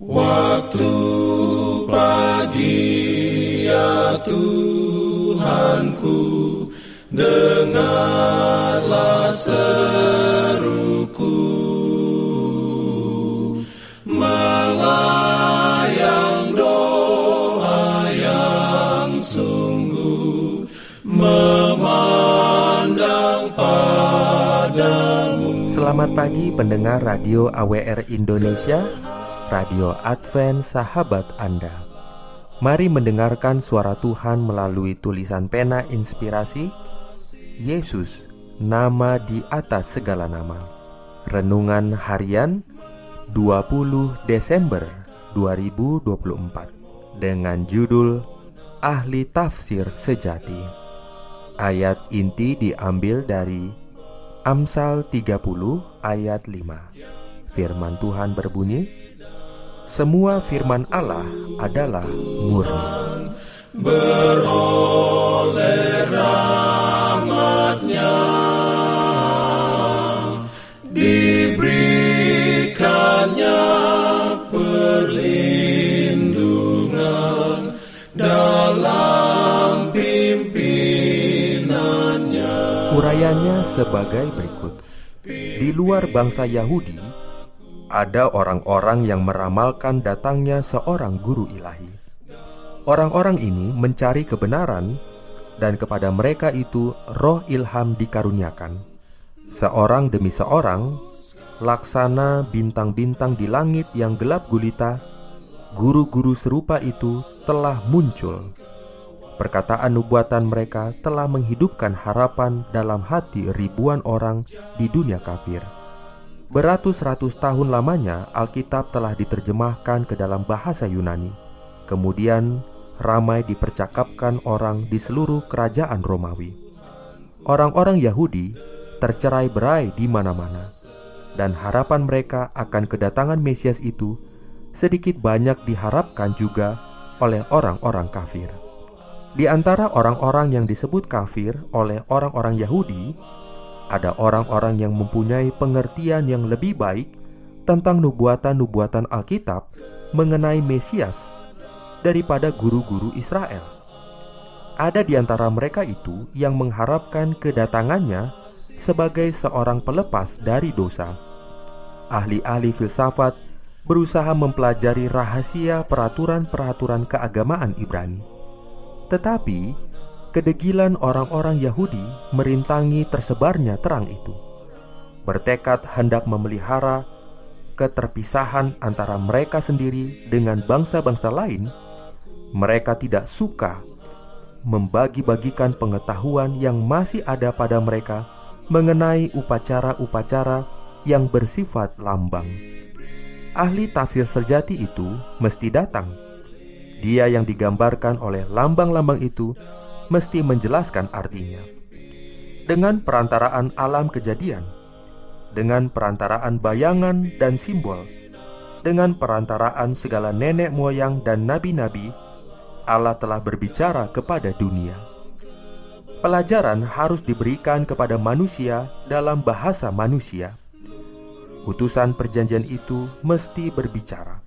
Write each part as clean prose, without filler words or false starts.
Waktu pagi ya Tuhanku, dengarlah seruku, melayang doa yang sungguh, memandang padamu. Selamat pagi pendengar Radio AWR Indonesia, Radio Advent Sahabat Anda. Mari mendengarkan suara Tuhan melalui tulisan pena inspirasi, Yesus, nama di atas segala nama. Renungan harian 20 Desember 2024 dengan judul Ahli Tafsir Sejati. Ayat inti diambil dari Amsal 30 ayat 5. Firman Tuhan berbunyi, semua firman Allah adalah murni. Beroleh rahmat-Nya, diberikannya perlindungan dalam pimpinannya. Urayanya sebagai berikut. Di luar bangsa Yahudi, ada orang-orang yang meramalkan datangnya seorang guru ilahi. Orang-orang ini mencari kebenaran, dan kepada mereka itu roh ilham dikaruniakan. Seorang demi seorang, laksana bintang-bintang di langit yang gelap gulita, guru-guru serupa itu telah muncul. Perkataan nubuatan mereka telah menghidupkan harapan dalam hati ribuan orang di dunia kafir. Beratus-ratus tahun lamanya Alkitab telah diterjemahkan ke dalam bahasa Yunani. Kemudian ramai dipercakapkan orang di seluruh kerajaan Romawi. Orang-orang Yahudi tercerai-berai di mana-mana, dan harapan mereka akan kedatangan Mesias itu sedikit banyak diharapkan juga oleh orang-orang kafir. Di antara orang-orang yang disebut kafir oleh orang-orang Yahudi, ada orang-orang yang mempunyai pengertian yang lebih baik tentang nubuatan-nubuatan Alkitab mengenai Mesias daripada guru-guru Israel. Ada di antara mereka itu yang mengharapkan kedatangannya sebagai seorang pelepas dari dosa. Ahli-ahli filsafat berusaha mempelajari rahasia peraturan-peraturan keagamaan Ibrani. Tetapi kedegilan orang-orang Yahudi merintangi tersebarnya terang itu. Bertekad hendak memelihara keterpisahan antara mereka sendiri dengan bangsa-bangsa lain, mereka tidak suka membagi-bagikan pengetahuan yang masih ada pada mereka mengenai upacara-upacara yang bersifat lambang. Ahli tafsir sejati itu mesti datang. Dia yang digambarkan oleh lambang-lambang itu mesti menjelaskan artinya. Dengan perantaraan alam kejadian, dengan perantaraan bayangan dan simbol, dengan perantaraan segala nenek moyang dan nabi-nabi, Allah telah berbicara kepada dunia. Pelajaran harus diberikan kepada manusia dalam bahasa manusia. Utusan perjanjian itu mesti berbicara.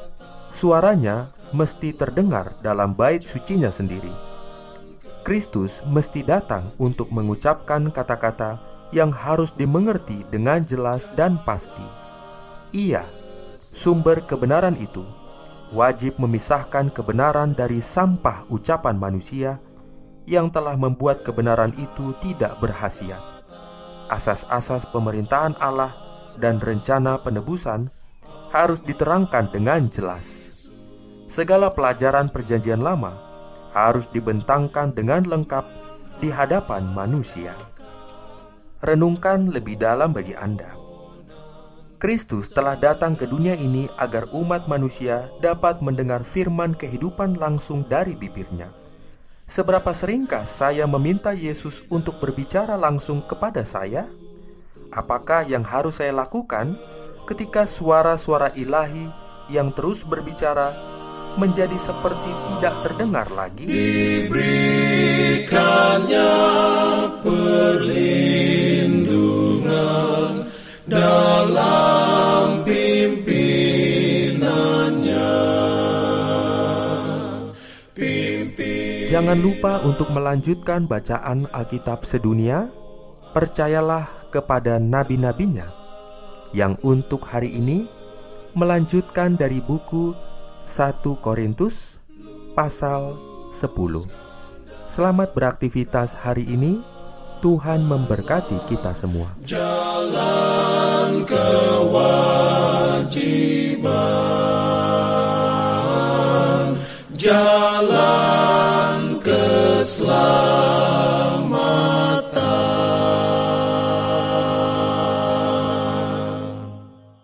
Suaranya mesti terdengar dalam bait sucinya sendiri. Kristus mesti datang untuk mengucapkan kata-kata yang harus dimengerti dengan jelas dan pasti. Ia, sumber kebenaran itu, wajib memisahkan kebenaran dari sampah ucapan manusia yang telah membuat kebenaran itu tidak berkhasiat. Asas-asas pemerintahan Allah dan rencana penebusan harus diterangkan dengan jelas. Segala pelajaran perjanjian lama harus dibentangkan dengan lengkap di hadapan manusia. Renungkan lebih dalam bagi Anda. Kristus telah datang ke dunia ini agar umat manusia dapat mendengar firman kehidupan langsung dari bibirnya. Seberapa seringkah saya meminta Yesus untuk berbicara langsung kepada saya? Apakah yang harus saya lakukan ketika suara-suara ilahi yang terus berbicara menjadi seperti tidak terdengar lagi? Diberikannya perlindungan dalam pimpinannya. Jangan lupa untuk melanjutkan bacaan Alkitab sedunia. Percayalah kepada nabi-nabinya yang untuk hari ini melanjutkan dari buku 1 Korintus pasal 10. Selamat beraktivitas hari ini. Tuhan memberkati kita semua. Jalan kewajiban, jalan